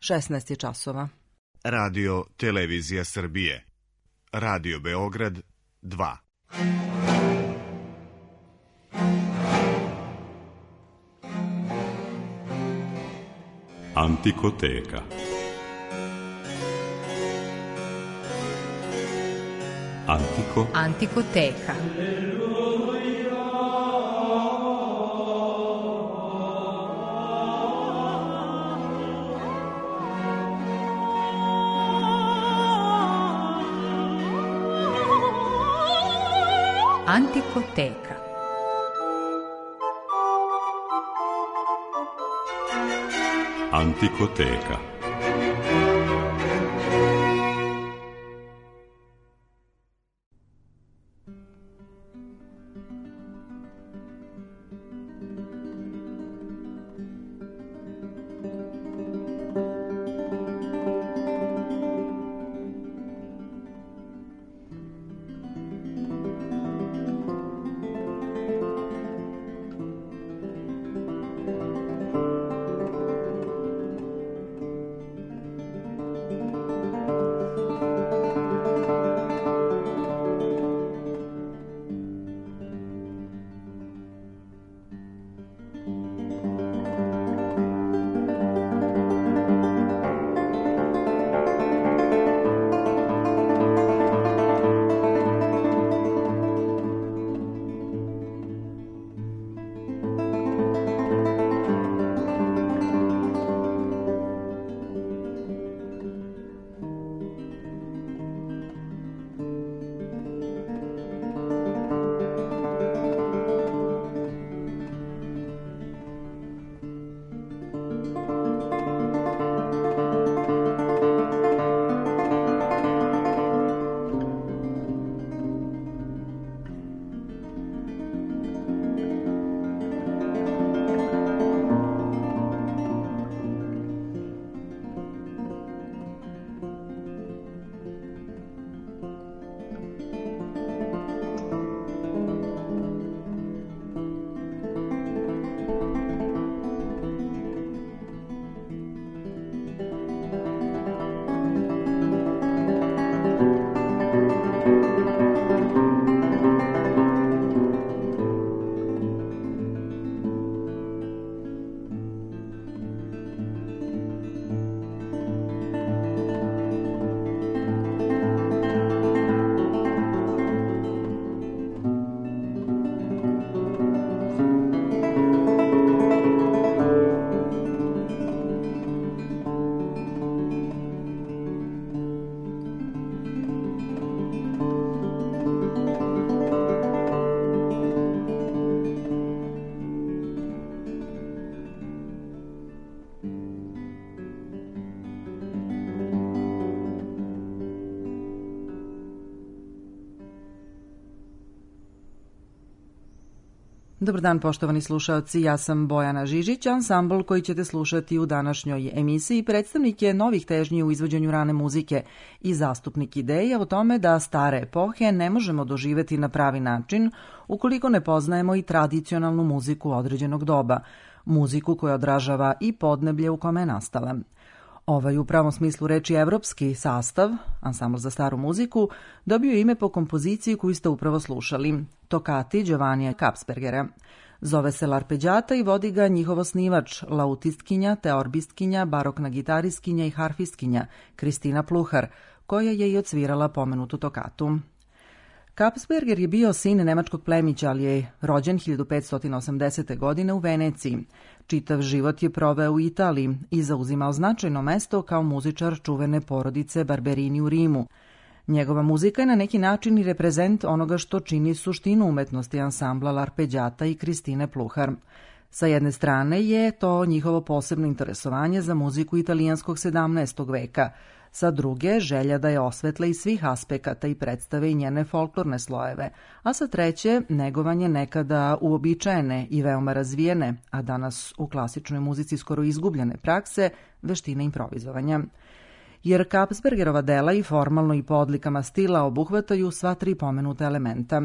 16 je časova. Radio Televizija Srbije. Radio Beograd 2. Antikoteka. Antikoteka. Antikoteka. Antikoteka. Dobar dan, poštovani slušaoci, ja sam Bojana Žižić, ansambl koji ćete slušati u današnjoj emisiji predstavnik je novih težnji u izvođenju rane muzike i zastupnik ideje o tome da stare epohe ne možemo doživeti na pravi način ukoliko ne poznajemo i tradicionalnu muziku određenog doba, muziku koja odražava i podneblje u kome je nastala. Ovaj u pravom smislu reči evropski sastav, ansambl za staru muziku, dobio je ime po kompoziciji koju ste upravo slušali, Tokati Giovannija Kapsbergera. Zove se L'arpeggiata i vodi ga njihov osnivač, lautistkinja, teorbistkinja, barokna gitariskinja i harfistkinja Kristina Pluhar, koja je i odsvirala pomenutu tokatu. Kapsberger je bio sin nemačkog plemića, ali je rođen 1580. godine u Veneciji. Čitav život je proveo u Italiji i zauzimao značajno mesto kao muzičar čuvene porodice Barberini u Rimu. Njegova muzika je na neki način i reprezent onoga što čini suštinu umetnosti ansambla L'arpeggiata i Kristine Pluhar. Sa jedne strane je to njihovo posebno interesovanje za muziku italijanskog 17. veka, sa druge želja da je osvetle iz svih aspekata i predstave i njene folklorne slojeve, a sa treće negovanje nekada uobičajene i veoma razvijene, a danas u klasičnoj muzici skoro izgubljene prakse, veštine improvizovanja. Jer Kapsbergerova dela i formalno i po odlikama stila obuhvataju sva tri pomenuta elementa.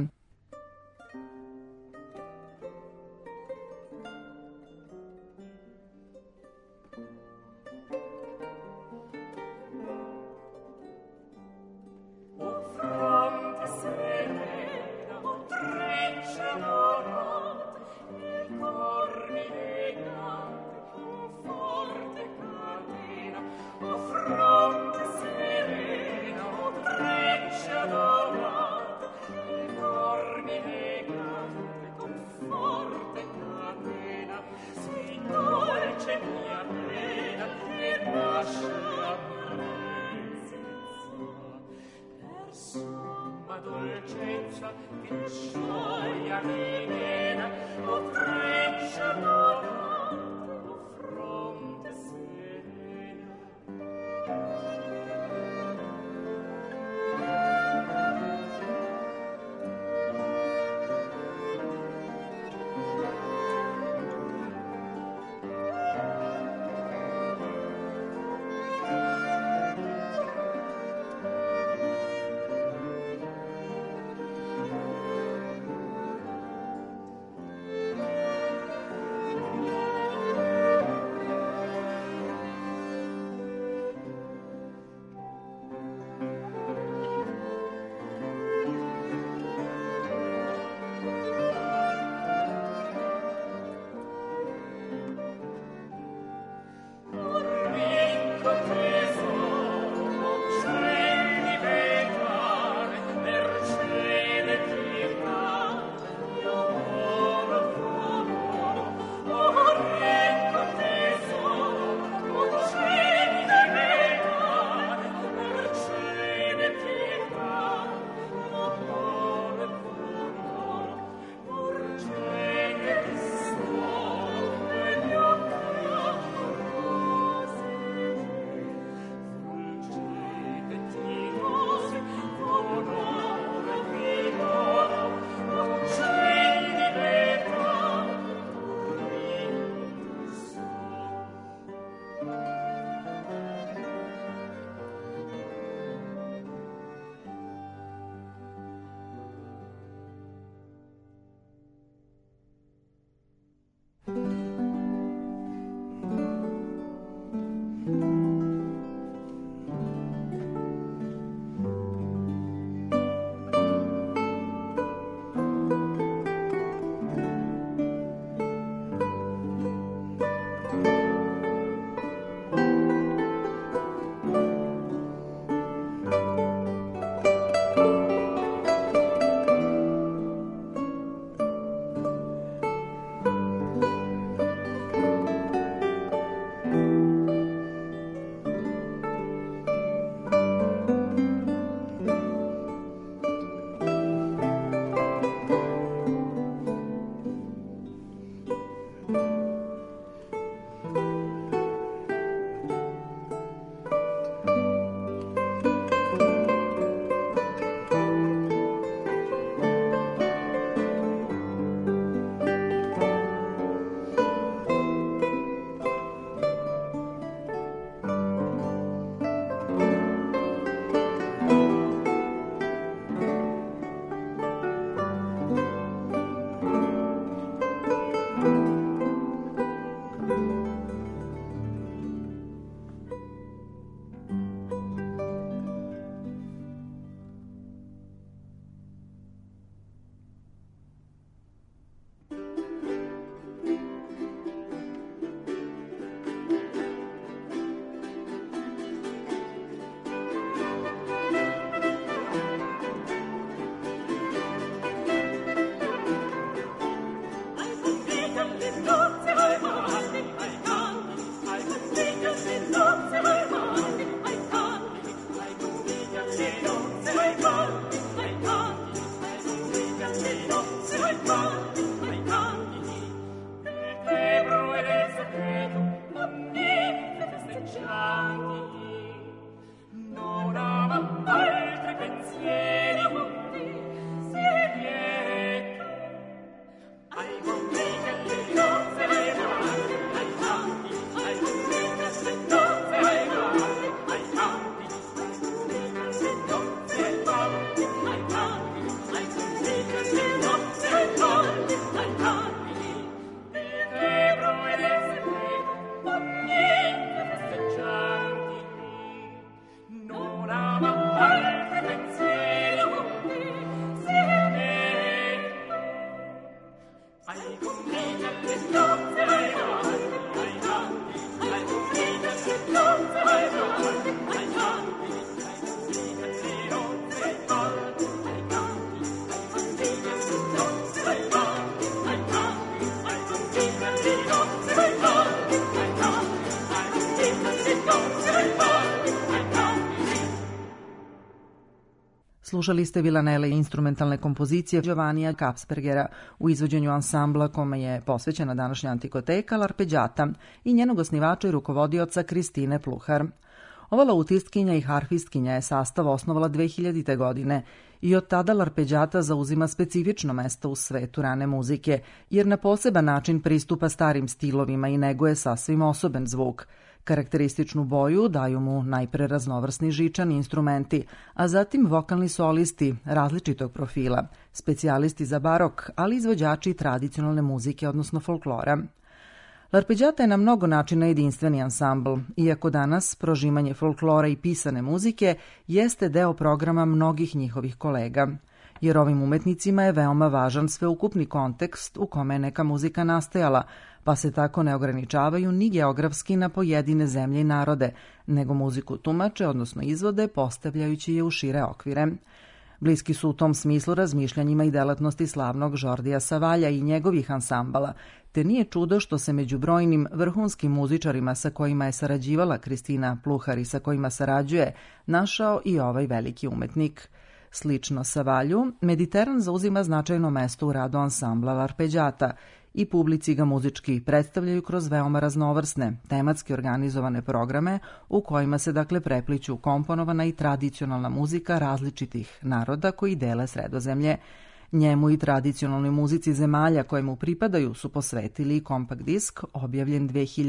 Slušali ste Villanelle instrumentalne kompozicije Giovannija Kapsbergera u izvođenju ansambla kome je posvećena današnja antikoteka L'Arpeggiata i njenog osnivača i rukovodioca Kristine Pluhar. Ova lautistkinja i harfistkinja je sastav osnovala 2000. godine i od tada L'Arpeggiata zauzima specifično mesto u svetu rane muzike, jer na poseban način pristupa starim stilovima i neguje sasvim osoben zvuk. Karakterističnu boju daju mu najpre raznovrsni žičani instrumenti, a zatim vokalni solisti različitog profila, specijalisti za barok, ali izvođači tradicionalne muzike, odnosno folklora. L'Arpeggiata je na mnogo načina jedinstveni ansambl, iako danas prožimanje folklora i pisane muzike jeste deo programa mnogih njihovih kolega, jer ovim umetnicima je veoma važan sveukupni kontekst u kome je neka muzika nastajala, pa se tako ne ograničavaju ni geografski na pojedine zemlje i narode, nego muziku tumače, odnosno izvode, postavljajući je u šire okvire. Bliski su u tom smislu razmišljanjima i delatnosti slavnog Jordija Savalja i njegovih ansambala, te nije čudo što se među brojnim vrhunskim muzičarima sa kojima je sarađivala Kristina Pluhar i sa kojima sarađuje, našao i ovaj veliki umetnik. Slično Savalju, Mediteran zauzima značajno mesto u radu ansambla L'Arpeggiata i publici ga muzički predstavljaju kroz veoma raznovrsne, tematski organizovane programe u kojima se dakle prepliću komponovana i tradicionalna muzika različitih naroda koji dele Sredozemlje. Njemu i tradicionalnoj muzici zemalja koje mu pripadaju su posvetili i kompakt disk objavljen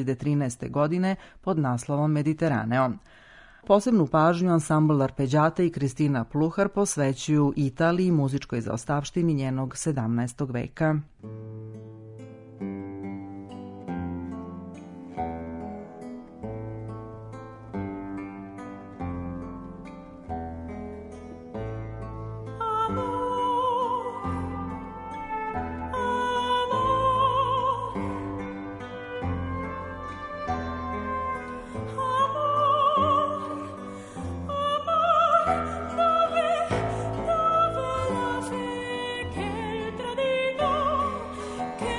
2013. godine pod naslovom Mediteraneo. Posebnu pažnju ansambl L'Arpeggiata i Kristina Pluhar posvećuju Italiji i muzičkoj zaostavštini njenog 17. veka. Che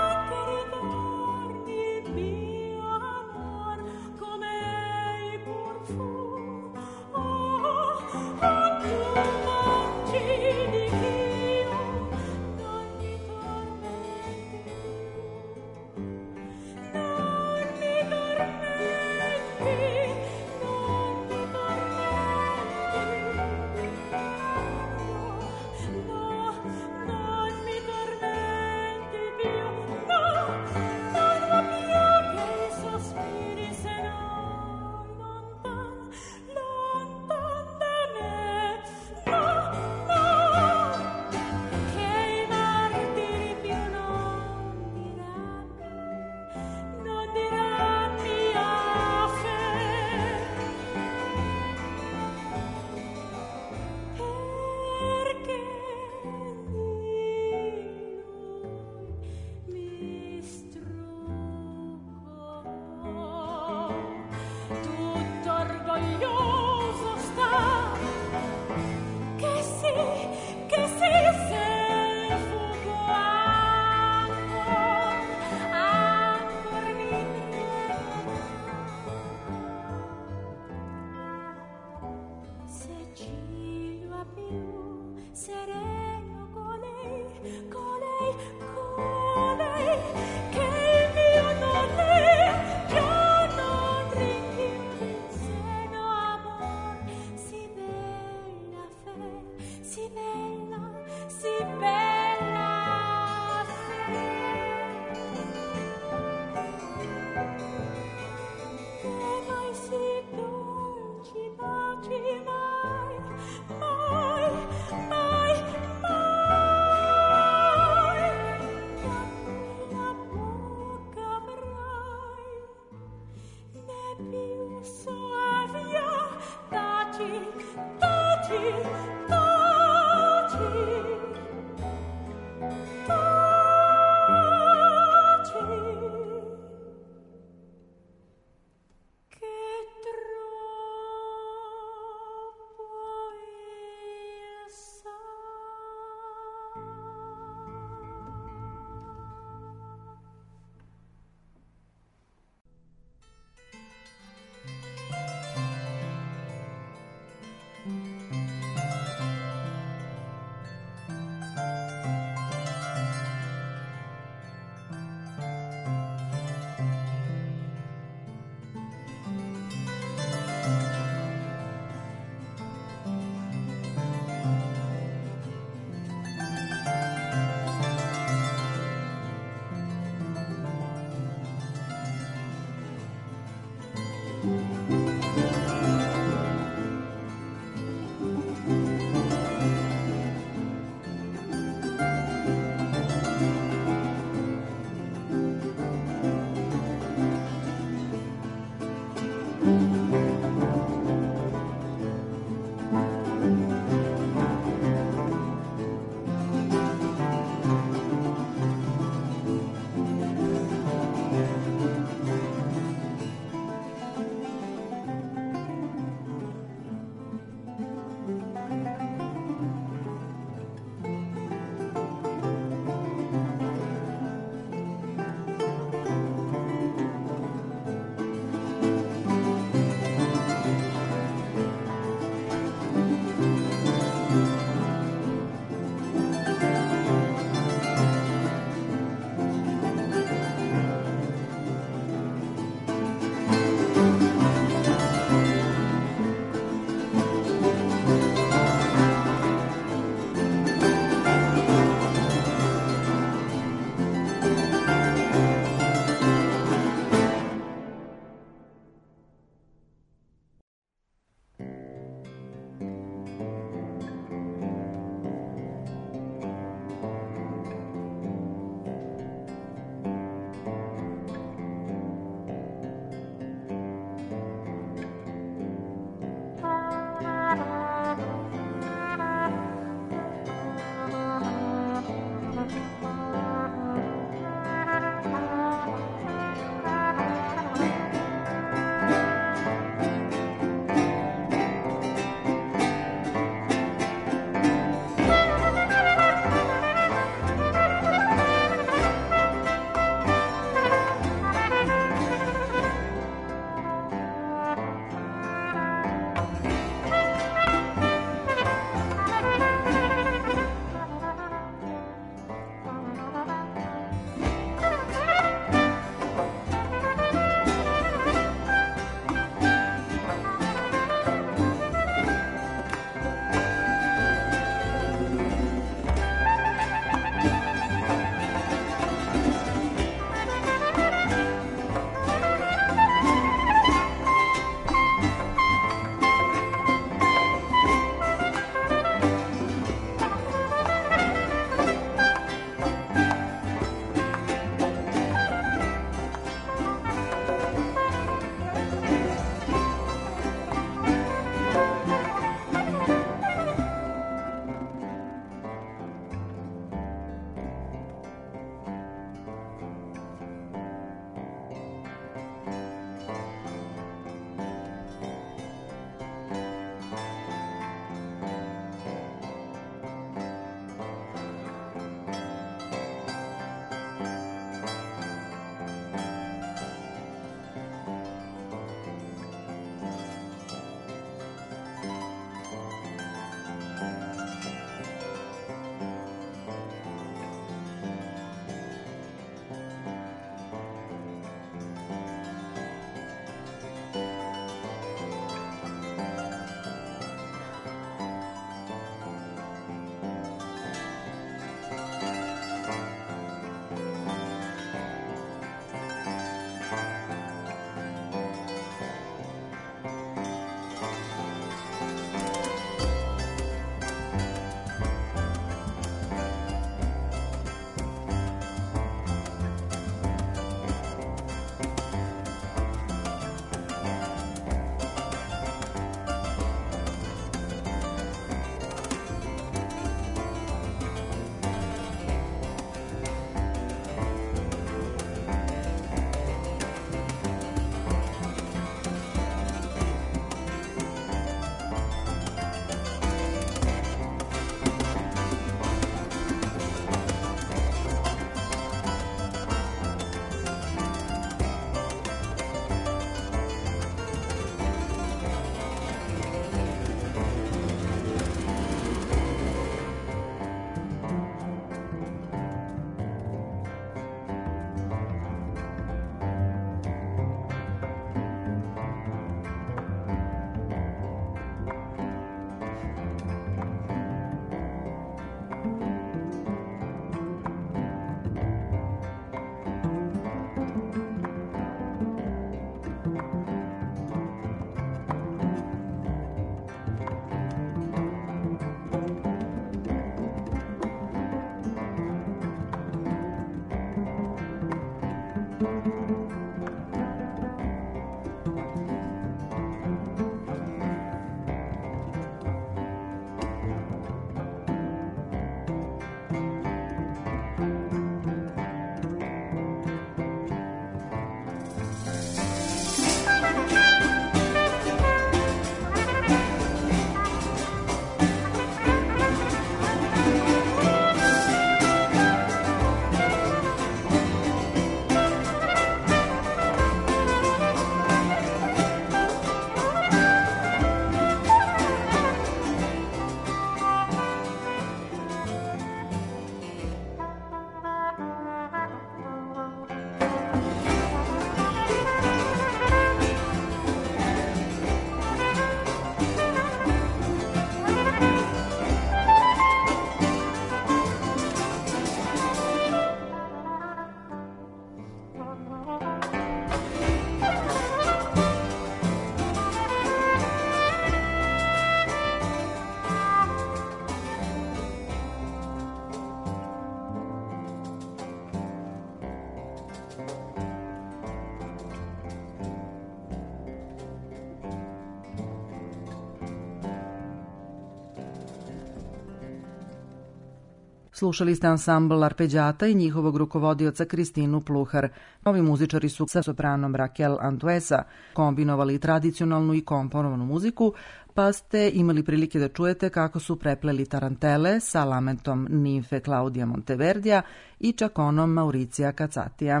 Slušali ste ansambl Arpeđata i njihovog rukovodioca Kristinu Pluhar. Novi muzičari su sa sopranom Raquel Antuesa kombinovali tradicionalnu i komponovanu muziku, pa ste imali prilike da čujete kako su prepleli tarantele sa lamentom nimfe Claudia Monteverdija i čakonom Mauricija Cacatija.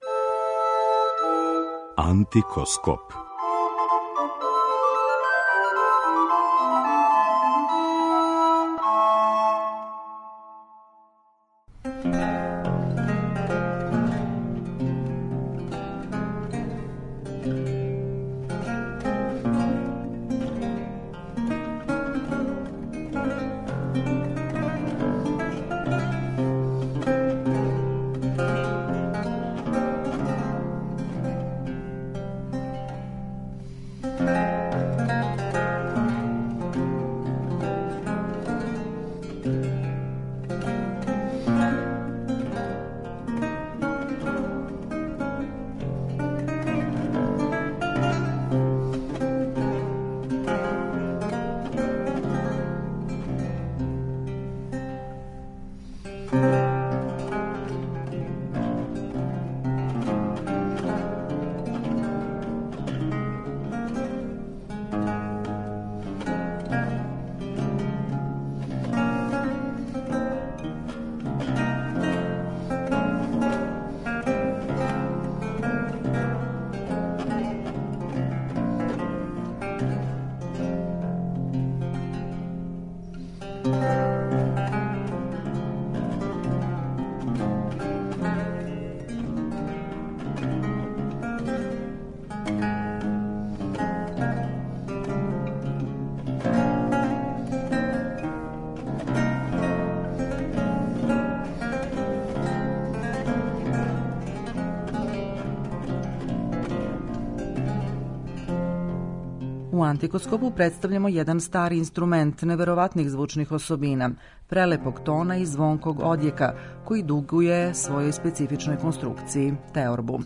Antikoskop. U Antikoskopu predstavljamo jedan stari instrument neverovatnih zvučnih osobina, prelepog tona i zvonkog odjeka, koji duguje svojoj specifičnoj konstrukciji, teorbu.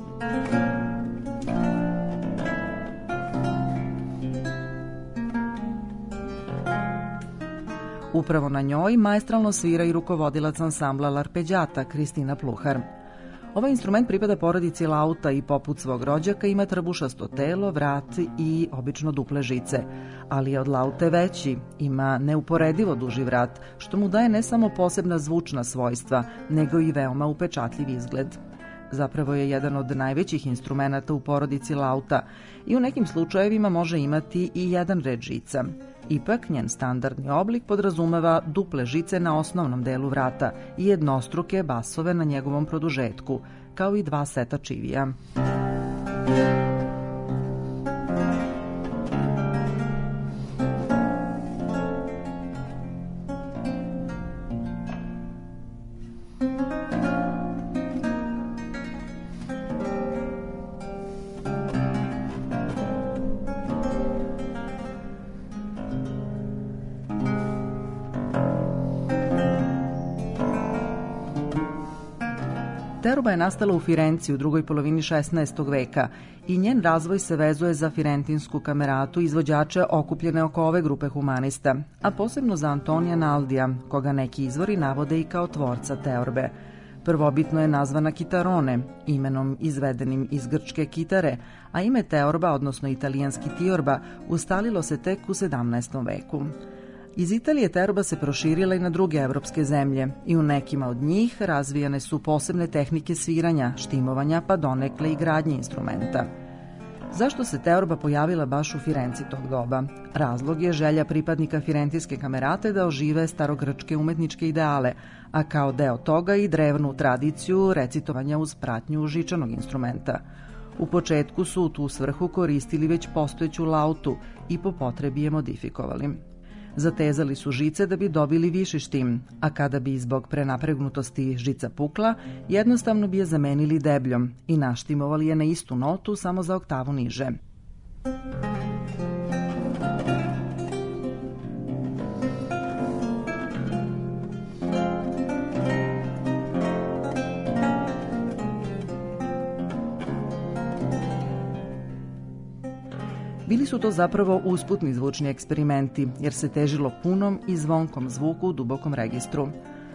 Upravo na njoj maestralno svira i rukovodilac ansambla L'Arpeđata Kristina Pluhar. Ovaj instrument pripada porodici lauta i poput svog rođaka ima trbušasto telo, vrat i obično duple žice, ali je od laute veći, ima neuporedivo duži vrat, što mu daje ne samo posebna zvučna svojstva, nego i veoma upečatljiv izgled. Zapravo je jedan od najvećih instrumenata u porodici lauta i u nekim slučajevima može imati i jedan red žica. Ipak, njen standardni oblik podrazumeva duple žice na osnovnom delu vrata i jednostruke basove na njegovom produžetku, kao i 2 seta čivija. Teorba je nastala u Firenci u drugoj polovini 16. veka i njen razvoj se vezuje za firentinsku kameratu izvođače okupljene oko ove grupe humanista, a posebno za Antonija Naldija, koga neki izvori navode i kao tvorca teorbe. Prvobitno je nazvana kitarone, imenom izvedenim iz grčke kitare, a ime teorba, odnosno italijanski tiorba, ustalilo se tek u 17. veku. Iz Italije teorba se proširila i na druge evropske zemlje i u nekima od njih razvijane su posebne tehnike sviranja, štimovanja pa donekle i gradnje instrumenta. Zašto se teorba pojavila baš u Firenci tog doba? Razlog je želja pripadnika firentinske kamerate da ožive starogrčke umetničke ideale, a kao deo toga i drevnu tradiciju recitovanja uz pratnju žičanog instrumenta. U početku su u tu svrhu koristili već postojeću lautu i po potrebi je modifikovali. Zatezali su žice da bi dobili viši štim, a kada bi zbog prenapregnutosti žica pukla, jednostavno bi je zamenili debljom i naštimovali je na istu notu samo za oktavu niže. Bili su to zapravo usputni zvučni eksperimenti, jer se težilo punom i zvonkom zvuku u dubokom registru.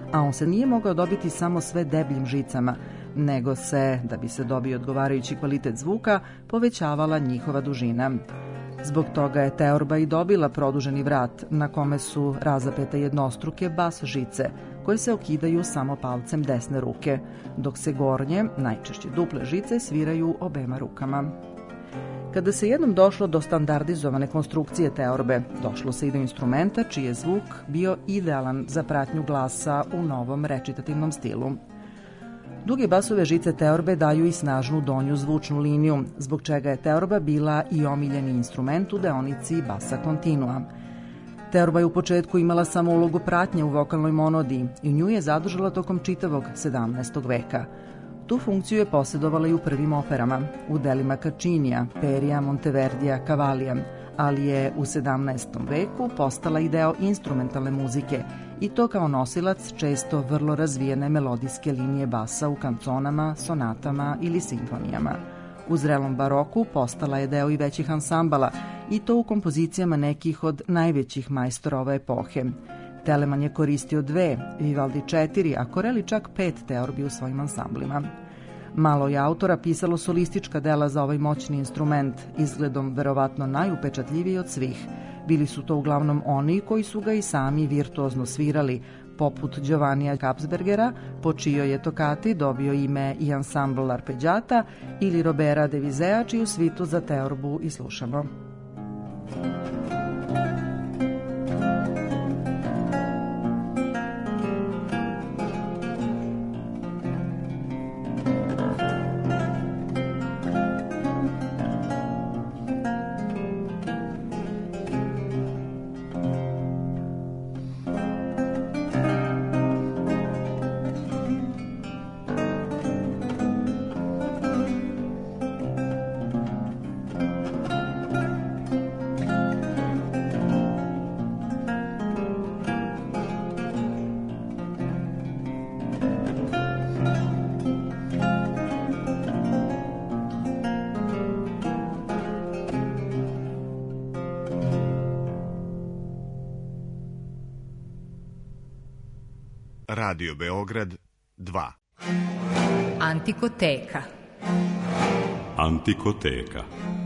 a on se nije mogao dobiti samo sve debljim žicama, nego se, da bi se dobio odgovarajući kvalitet zvuka, povećavala njihova dužina. Zbog toga je teorba i dobila produženi vrat na kome su razapete jednostruke bas žice, koje se okidaju samo palcem desne ruke, dok se gornje, najčešće duple žice, sviraju obema rukama. Kada se jednom došlo do standardizovane konstrukcije teorbe, došlo se i do instrumenta čiji je zvuk bio idealan za pratnju glasa u novom recitativnom stilu. Duge basove žice teorbe daju i snažnu donju zvučnu liniju, zbog čega je teorba bila i omiljeni instrument u deonici basa kontinua. Teorba je u početku imala samo ulogu pratnje u vokalnoj monodiji i nju je zadržala tokom čitavog 17. veka. Tu funkciju je posjedovala i u prvim operama, u delima Cacinija, Perija, Monteverdija, Cavalija, ali je u 17. veku postala i deo instrumentalne muzike, i to kao nosilac često vrlo razvijene melodijske linije basa u kanconama, sonatama ili simfonijama. U zrelom baroku postala je deo i većih ansambala, i to u kompozicijama nekih od najvećih majstora ove epohe. Telemann je koristio 2, Vivaldi 4, a Corelli čak 5 teorbi u svojim ansamblima. Malo je autora pisalo solistička dela za ovaj moćni instrument, izgledom verovatno najupečatljiviji od svih. Bili su to uglavnom oni koji su ga i sami virtuozno svirali, poput Giovannija Kapsbergera, po čijoj je tokati dobio ime i ansambl arpeggiata, ili Robera de Vizea, čiju svitu za teorbu i slušamo. Radio Beograd 2. Antikoteka. Antikoteka.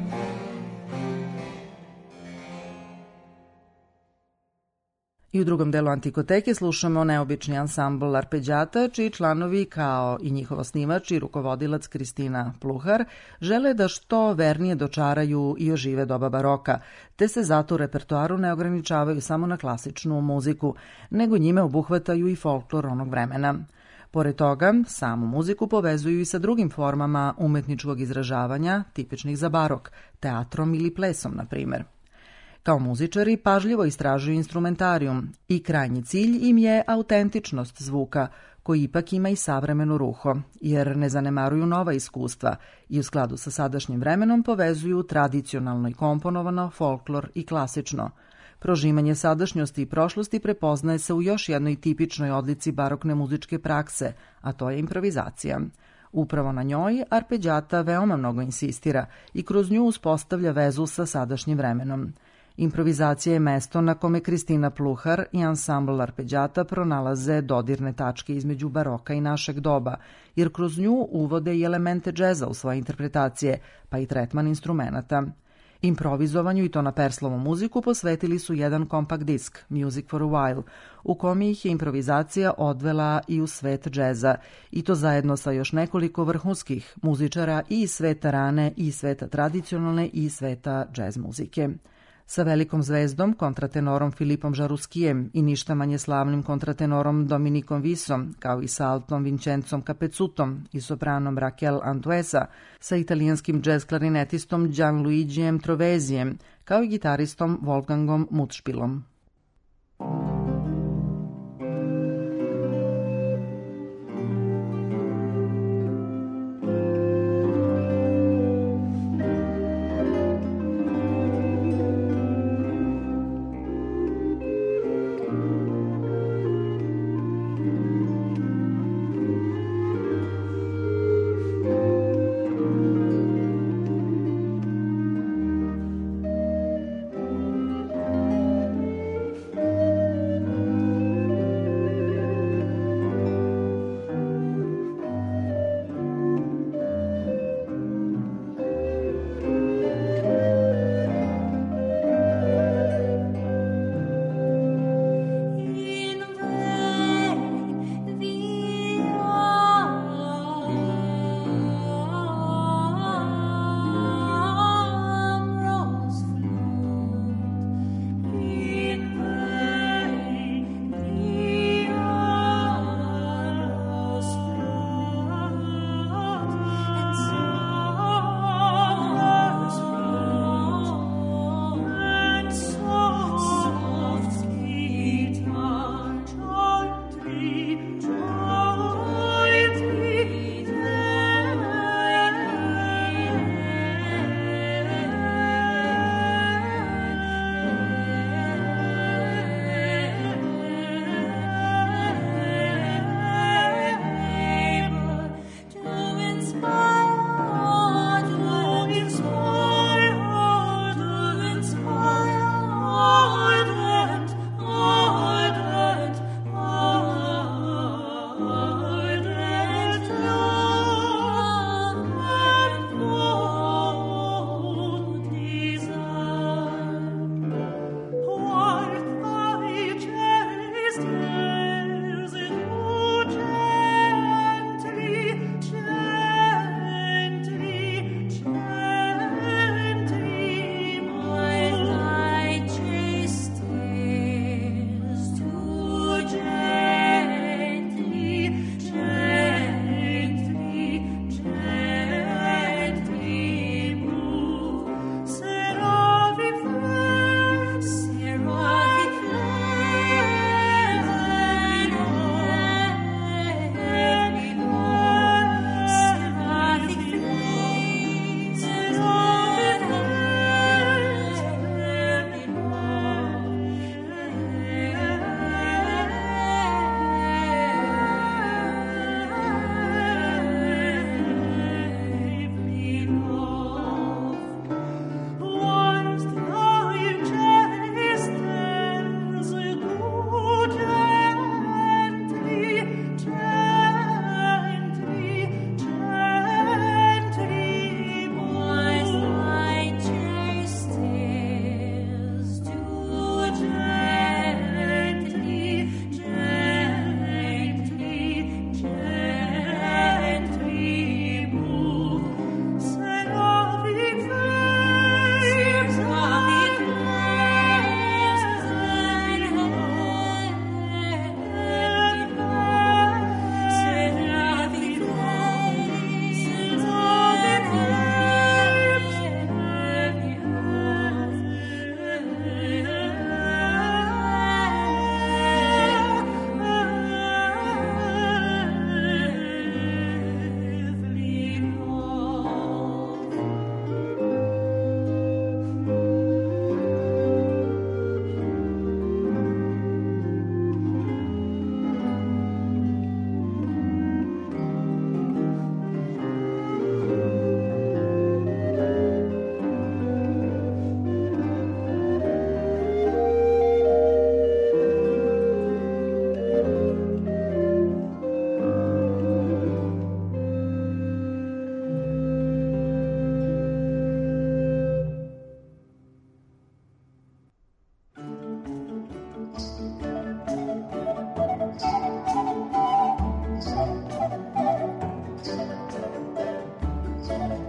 I u drugom delu Antikoteke slušamo neobični ansambl arpeggiata, čiji članovi, kao i njihov osnivač i rukovodilac Kristina Pluhar, žele da što vernije dočaraju i ožive doba baroka, te se zato u repertoaru ne ograničavaju samo na klasičnu muziku, nego njime obuhvataju i folklor onog vremena. Pored toga, samu muziku povezuju i sa drugim formama umetničkog izražavanja, tipičnih za barok, teatrom ili plesom, na primer. Kao muzičari pažljivo istražuju instrumentarijum i krajnji cilj im je autentičnost zvuka, koji ipak ima i savremeno ruho, jer ne zanemaruju nova iskustva i u skladu sa sadašnjim vremenom povezuju tradicionalno i komponovano, folklor i klasično. Prožimanje sadašnjosti i prošlosti prepoznaje se u još jednoj tipičnoj odlici barokne muzičke prakse, a to je improvizacija. Upravo na njoj arpeggiata veoma mnogo insistira i kroz nju uspostavlja vezu sa sadašnjim vremenom. Improvizacija je mesto na kome Kristina Pluhar i ansambl arpeggiata pronalaze dodirne tačke između baroka i našeg doba, jer kroz nju uvode i elemente džeza u svoje interpretacije, pa i tretman instrumenata. Improvizovanju, i to na Perslovom muziku, posvetili su jedan kompakt disk, Music for a While, u kome ih je improvizacija odvela i u svet džeza, i to zajedno sa još nekoliko vrhunskih muzičara i iz sveta rane, i iz sveta tradicionalne, i iz sveta džez muzike. Sa velikom zvezdom, kontratenorom Filipom Žaruskijem i ništa manje slavnim kontratenorom Dominikom Visom, kao i sa altom Vincenzom Capezutom i sopranom Raquel Antuesa, sa italijanskim džez klarinetistom Gianluigijem Trovezijem, kao i gitaristom Wolfgangom Mutspilom.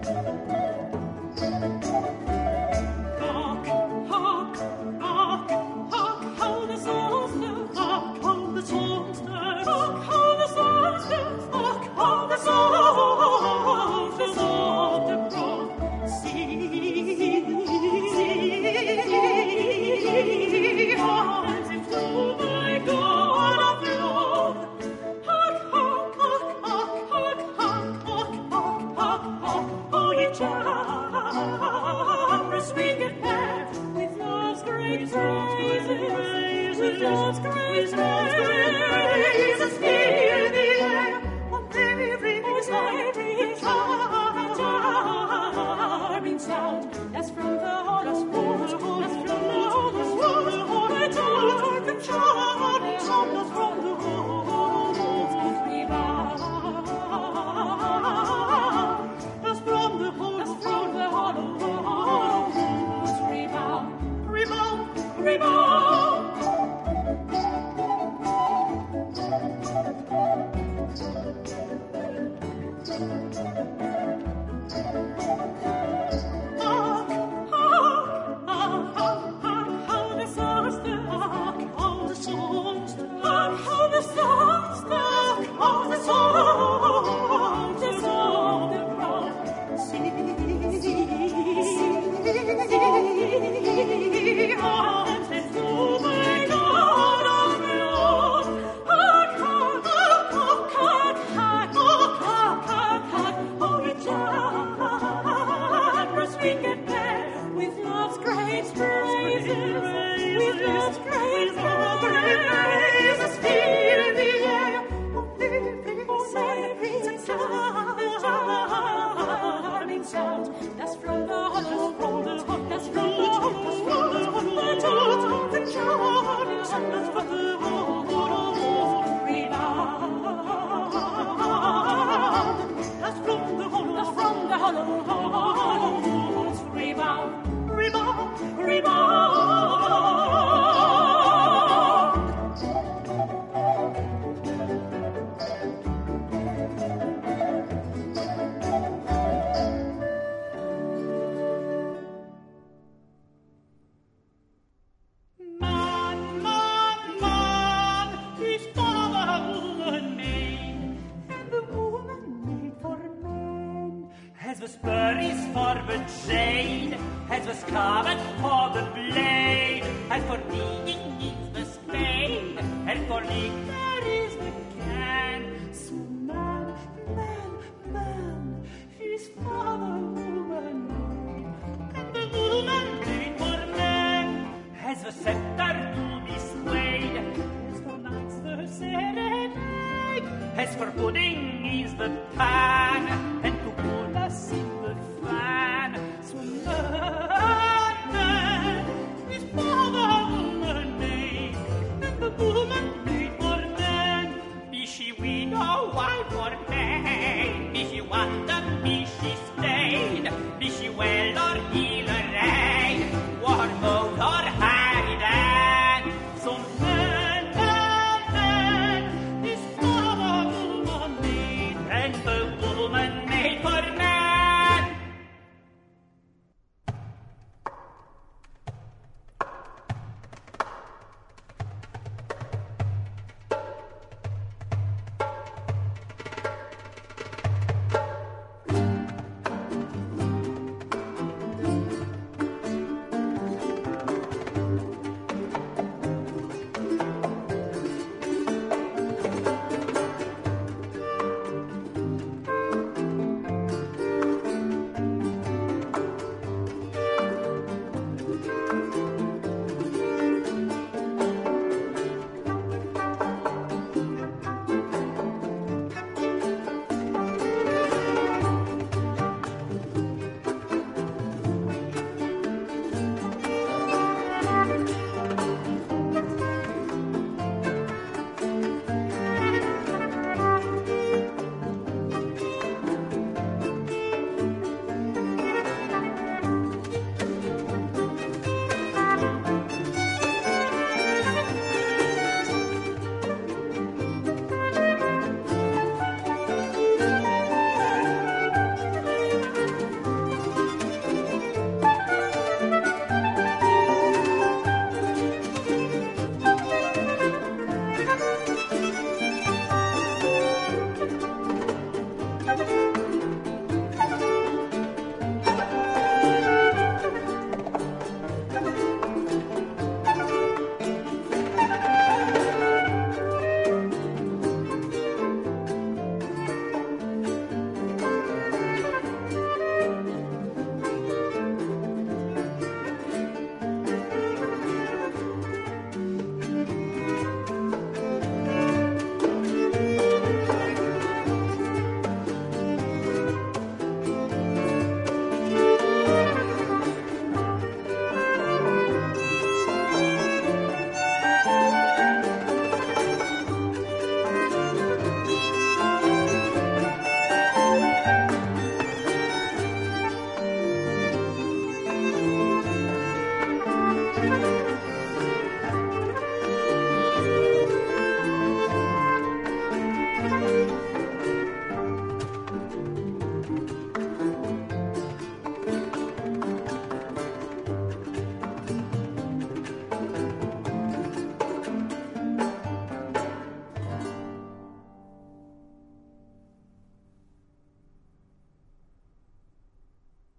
Woman made for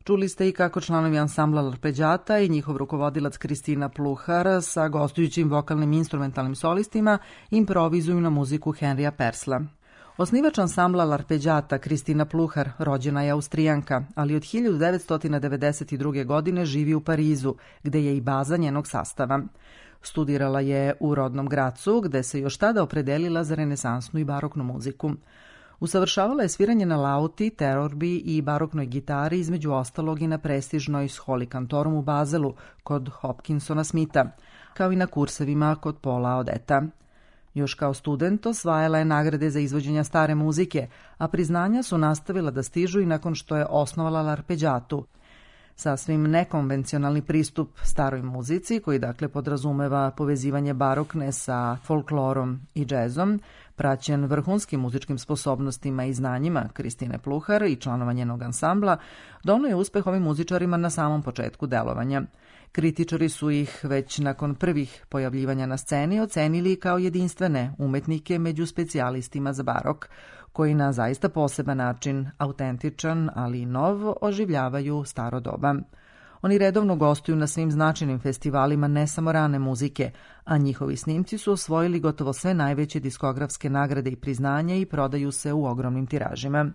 Čuli ste i kako članovi ansambla Larpeđata i njihov rukovodilac Kristina Pluhar sa gostujućim vokalnim instrumentalnim solistima improvizuju na muziku Henrya Persla. Osnivač ansambla Larpeđata Kristina Pluhar rođena je Austrijanka, ali od 1992. godine živi u Parizu, gde je i baza njenog sastava. Studirala je u rodnom Gracu, gde se još tada opredelila za renesansnu i baroknu muziku. Usavršavala je sviranje na lauti, terorbi i baroknoj gitari, između ostalog i na prestižnoj Scholi Cantorum u Bazelu kod Hopkinsona Smitha, kao i na kursevima kod Paula Odeta. Još kao student osvajala je nagrade za izvođenja stare muzike, a priznanja su nastavila da stižu i nakon što je osnovala Larpeđatu. Sasvim nekonvencionalni pristup staroj muzici, koji dakle podrazumeva povezivanje barokne sa folklorom i džezom, praćen vrhunskim muzičkim sposobnostima i znanjima Kristine Pluhar i članova njenog ansambla, donio je uspeh ovim muzičarima na samom početku delovanja. Kritičari su ih već nakon prvih pojavljivanja na sceni ocenili kao jedinstvene umetnike među specijalistima za barok, koji na zaista poseban način, autentičan, ali i nov, oživljavaju staro doba. Oni redovno gostuju na svim značajnim festivalima ne samo rane muzike, a njihovi snimci su osvojili gotovo sve najveće diskografske nagrade i priznanja i prodaju se u ogromnim tiražima.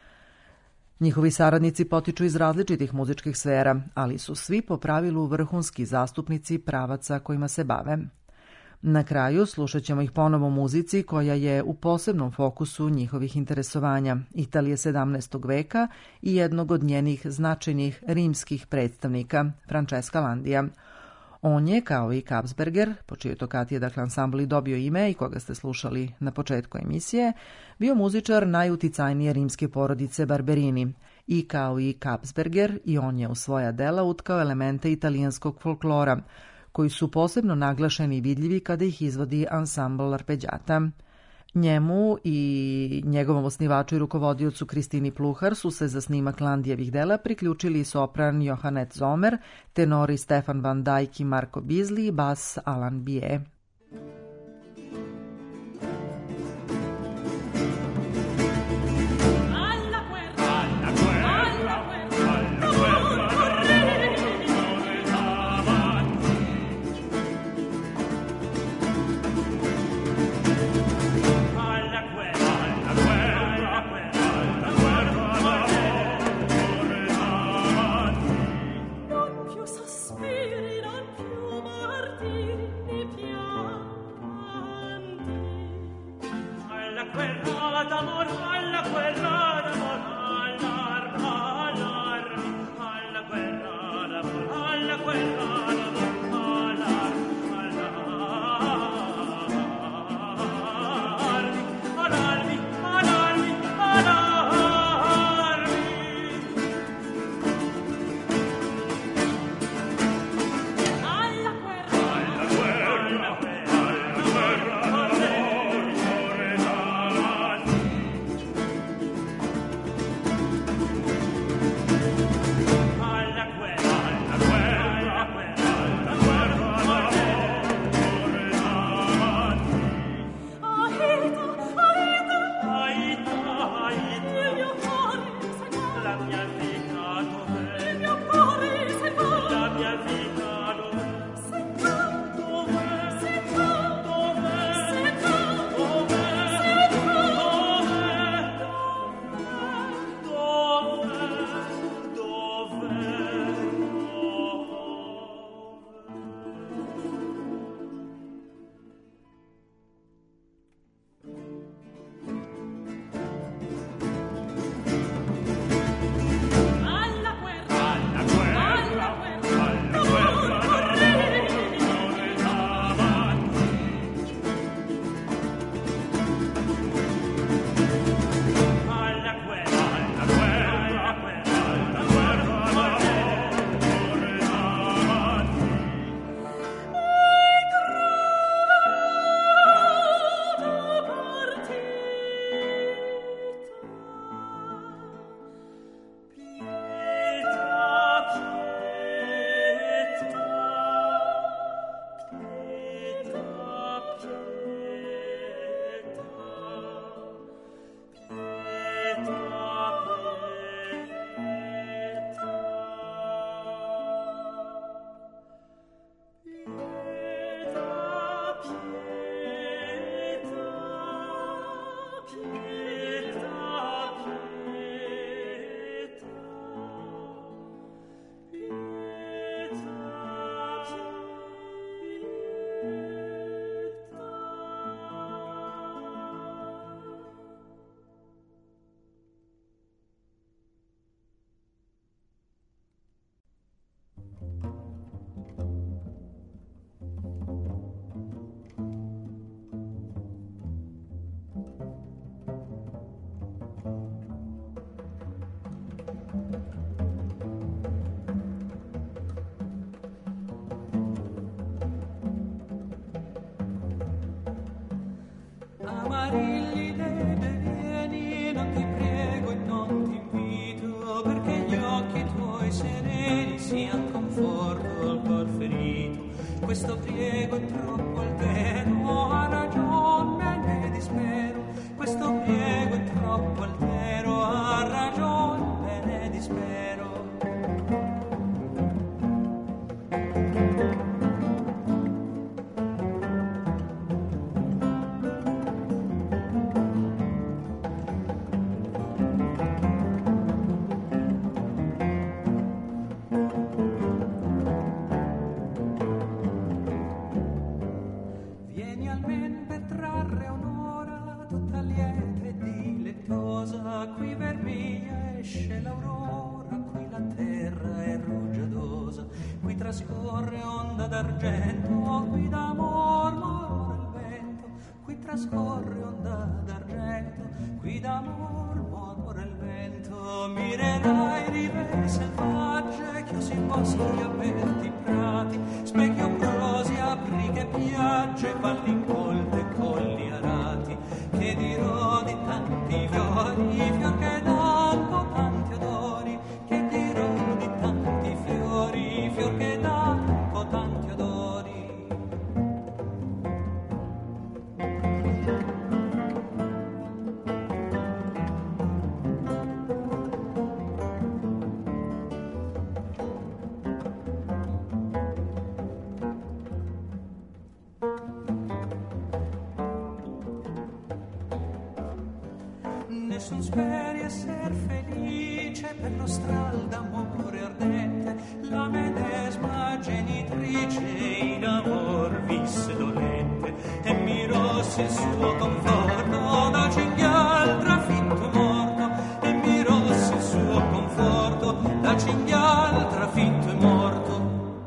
Njihovi saradnici potiču iz različitih muzičkih sfera, ali su svi po pravilu vrhunski zastupnici pravaca kojima se bave. Na kraju slušat ćemo ih ponovo muzici koja je u posebnom fokusu njihovih interesovanja, Italije 17. veka i jednog od njenih značajnih rimskih predstavnika, Francesca Landija. On je, kao i Kapsberger, po čijoj tokati je dakle ansambl i dobio ime i koga ste slušali na početku emisije, bio muzičar najuticajnije rimske porodice Barberini. I kao i Kapsberger, i on je u svoja dela utkao elemente italijanskog folklora, koji su posebno naglašeni i vidljivi kada ih izvodi ansambl Larpeđata. Njemu i njegovom osnivaču i rukovodiocu Kristini Pluhar su se za snimak Landijevih dela priključili sopran Johannet Zomer, tenori Stefan Van Dijk i Marco Bisli i bas Alan Bie. Sospiri, non più martiri, mi piace. suoi sereni sian conforto al cor ferito. Questo priego è troppo altero, ha ragion me ne dispero. Questo priego è troppo altero, ha ragion me ne dispero. Vieni almen per trarre un'ora tutta lieta e dilettosa. Qui vermiglia esce l'aurora, qui la terra è rugiadosa. Qui trascorre onda d'argento, qui d'amor mormora il vento. Qui trascorre onda d'argento, qui d'amor mormora il vento. Mirerai rive selvagge, chiusi boschi, aperti prati, specchi ombrosi, aprighe piagge, valli incolte e colli arati. Che dirò di tanti fiori, fior che danno tanti odori. Che dirò di tanti fiori, fior che danno tanti odori. Nessun speri esser felice per nostral d'amore ardente. La medesma genitrice in amor visse dolente e mirossi il suo conforto da cinghial trafitto morto. E mirossi il suo conforto da cinghial trafitto morto.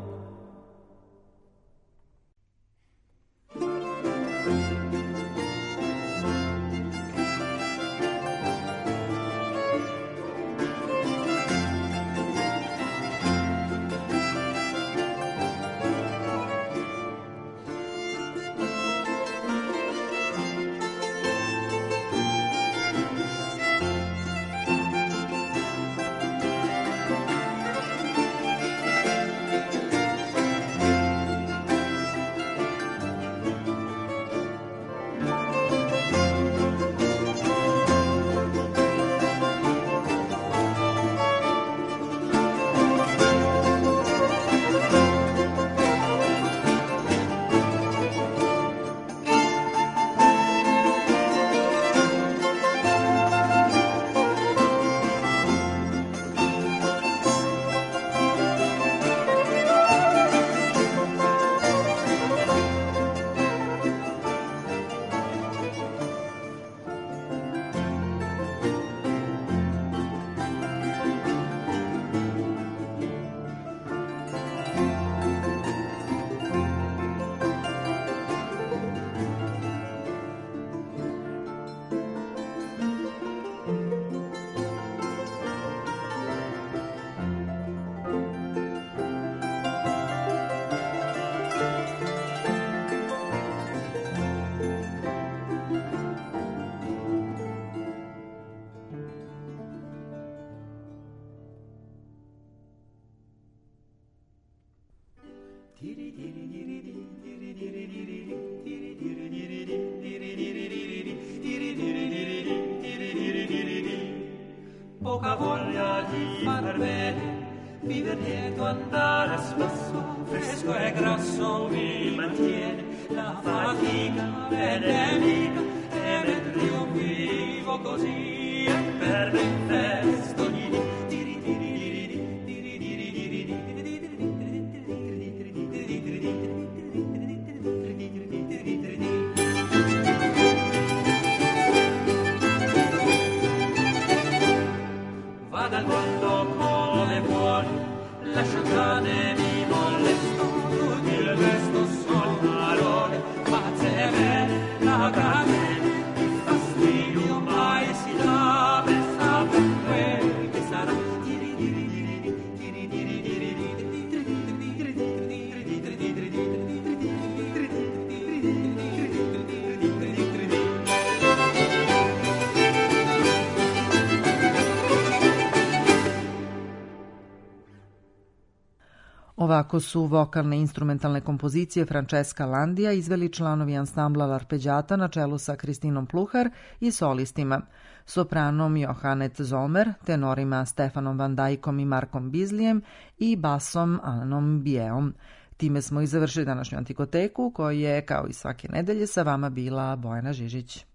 Poca voglia di far bene, viver lieto, andare a spasso, fresco e grasso mi mantiene. La fatica è nemica e mentre io vivo così è per me festo ogni dì. Vada al mondo come vuole, lascia andare mi molesto, tutti il resto sono parole, fatte bene, la bene, il fastidio mai si dà per sapere quel che sarà. Ovako su vokalne instrumentalne kompozicije Francesca Landija izveli članovi ansambla Larpeđata na čelu sa Kristinom Pluhar i solistima, sopranom Johanet Zomer, tenorima Stefanom Van Dijkom i Markom Bizlijem i basom Alanom Bijeom. Time smo i završili današnju Antikoteku, koja je, kao i svake nedelje, sa vama bila Bojana Žižić.